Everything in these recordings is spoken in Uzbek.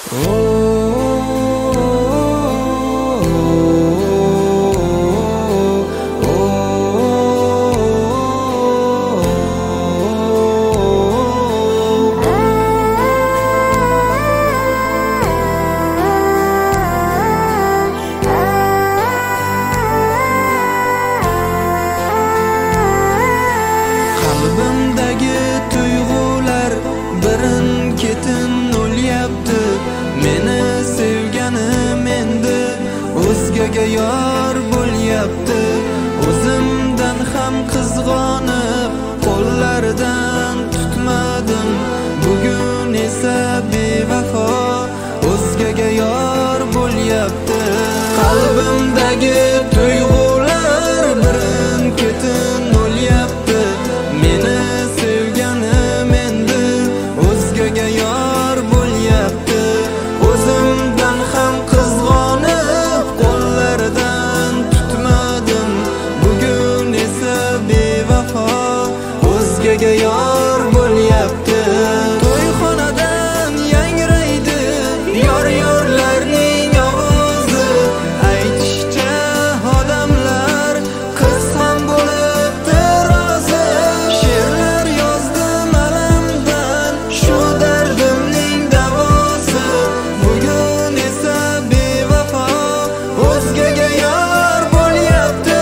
Qalbimdagi tuyg'ular birin-ketin o'lyapti. Meni sevganim endi o'zgaga yor bo'lyapti. O'zimdan ham qizg'onib, qo'llaridan tutmadim. Bugun esa bevafo o'zgaga yor bo'lyapti. Qalbimdagi tuyg'ular birin-ketin o'lyapti. Meni sevganim endi o'zgaga yor bo'lyapti. O'zimdan ham qizg'onib, qo'llaridan tutmadim. Bugun esa bevafo o'zgaga yor bo'lyapti. To'yxonadan yangraydi yor-yorlarning ovozi. Aytishcha odamlar qiz ham bo'libdi rozi. She'rlar yozdim alamdan, shu dardimning davosi. Bugun esa bevafo o'zgaga yor bo'lyapti.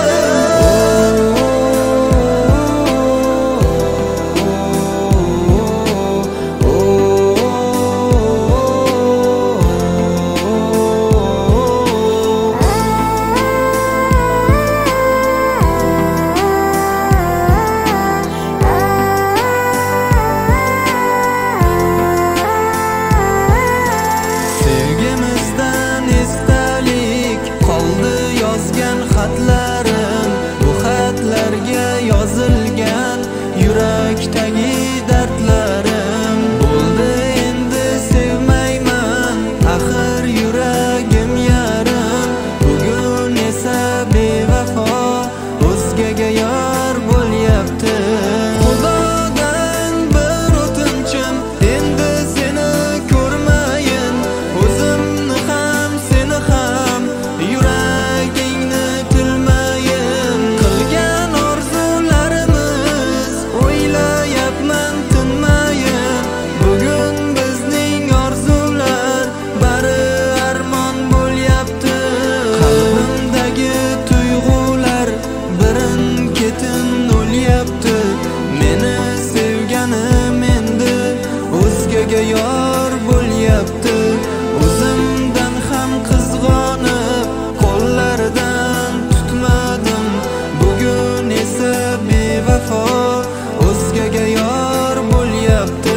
Sevgimizdan esdalik qoldi yozgan xatlarim. Bu xatlarga yozilgan yurakdagi dardlarim. Bo'ldi endi sevmayman, axir yuragim yarim. Bugun esa bevafo o'zgaga yor bo'lyapti. Xudodan bir o'tinchim, endi seni ko'rmayin. O'zimni ham seni ham yuragingni tilmayin. Qilgan orzularimiz o'ylayapman tinmayin. Bugun bizning orzular bari armon bo'lyapti. Qalbimdagi tuyg'ular birin-ketin o'lyapti. Meni sevganim endi o'zgaga yor bo'lyapti. O'zimdan ham qizg'onib, qo'llaridan tutmadim. Bugun esa bevafo o'zgaga yor bo'lyapti.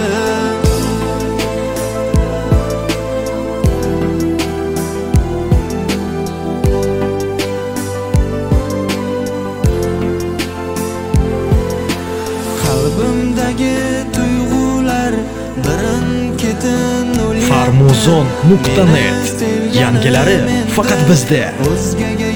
Qalbimdagi tuyg'ular birin-ketin o'lyapti. Farmuzon.net yangilari faqat bizda. O'zgaga